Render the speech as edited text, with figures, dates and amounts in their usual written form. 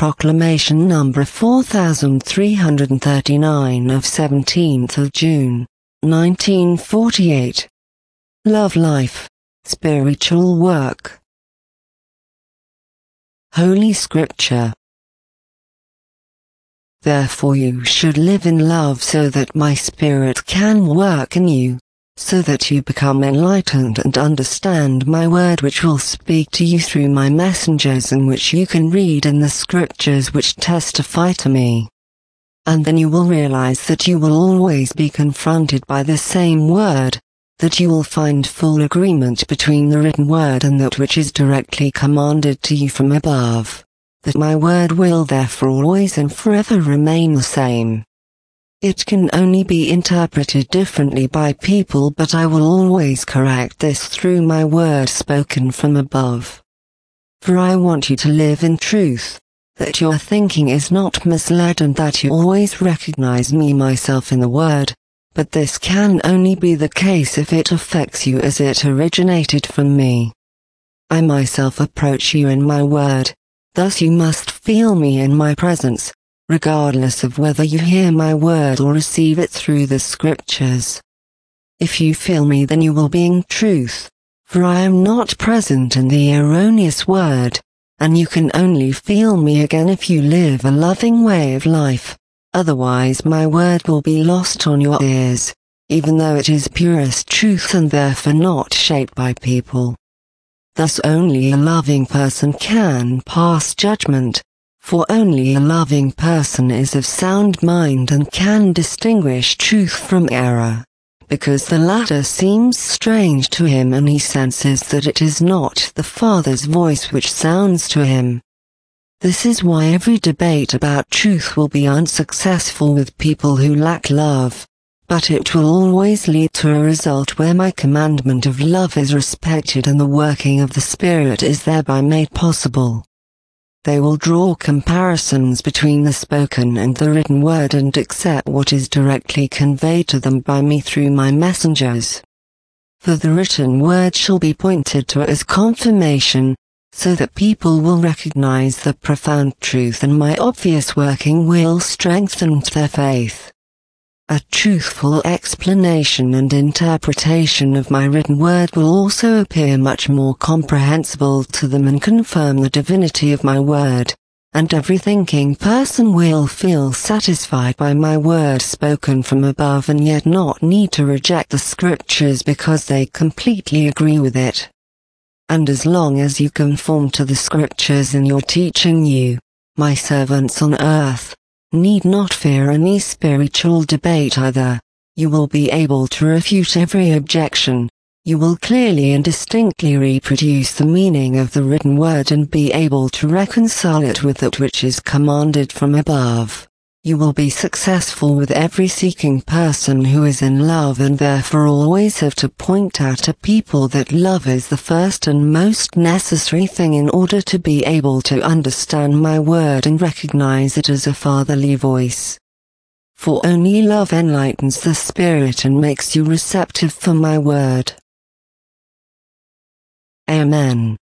Proclamation number 4339 of 17th of June, 1948. Love life, spiritual work. Holy Scripture. Therefore you should live in love so that my Spirit can work in you, so that you become enlightened and understand my word, which will speak to you through my messengers and which you can read in the Scriptures which testify to me. And then you will realize that you will always be confronted by the same word, that you will find full agreement between the written word and that which is directly commanded to you from above, that my word will therefore always and forever remain the same. It can only be interpreted differently by people, but I will always correct this through my word spoken from above. For I want you to live in truth, that your thinking is not misled and that you always recognize me myself in the word, but this can only be the case if it affects you as it originated from me. I myself approach you in my word, thus you must feel me in my presence, regardless of whether you hear my word or receive it through the Scriptures. If you feel me, then you will be in truth, for I am not present in the erroneous word, and you can only feel me again if you live a loving way of life, otherwise my word will be lost on your ears, even though it is purest truth and therefore not shaped by people. Thus only a loving person can pass judgment, for only a loving person is of sound mind and can distinguish truth from error, because the latter seems strange to him and he senses that it is not the Father's voice which sounds to him. This is why every debate about truth will be unsuccessful with people who lack love, but it will always lead to a result where my commandment of love is respected and the working of the Spirit is thereby made possible. They will draw comparisons between the spoken and the written word and accept what is directly conveyed to them by me through my messengers. For the written word shall be pointed to as confirmation, so that people will recognize the profound truth, and my obvious working will strengthen their faith. A truthful explanation and interpretation of my written word will also appear much more comprehensible to them and confirm the divinity of my word, and every thinking person will feel satisfied by my word spoken from above and yet not need to reject the Scriptures because they completely agree with it. And as long as you conform to the Scriptures in your teaching, you, my servants on earth, need not fear any spiritual debate either. You will be able to refute every objection. You will clearly and distinctly reproduce the meaning of the written word and be able to reconcile it with that which is commanded from above. You will be successful with every seeking person who is in love, and therefore always have to point out to people that love is the first and most necessary thing in order to be able to understand my word and recognize it as a fatherly voice. For only love enlightens the spirit and makes you receptive for my word. Amen.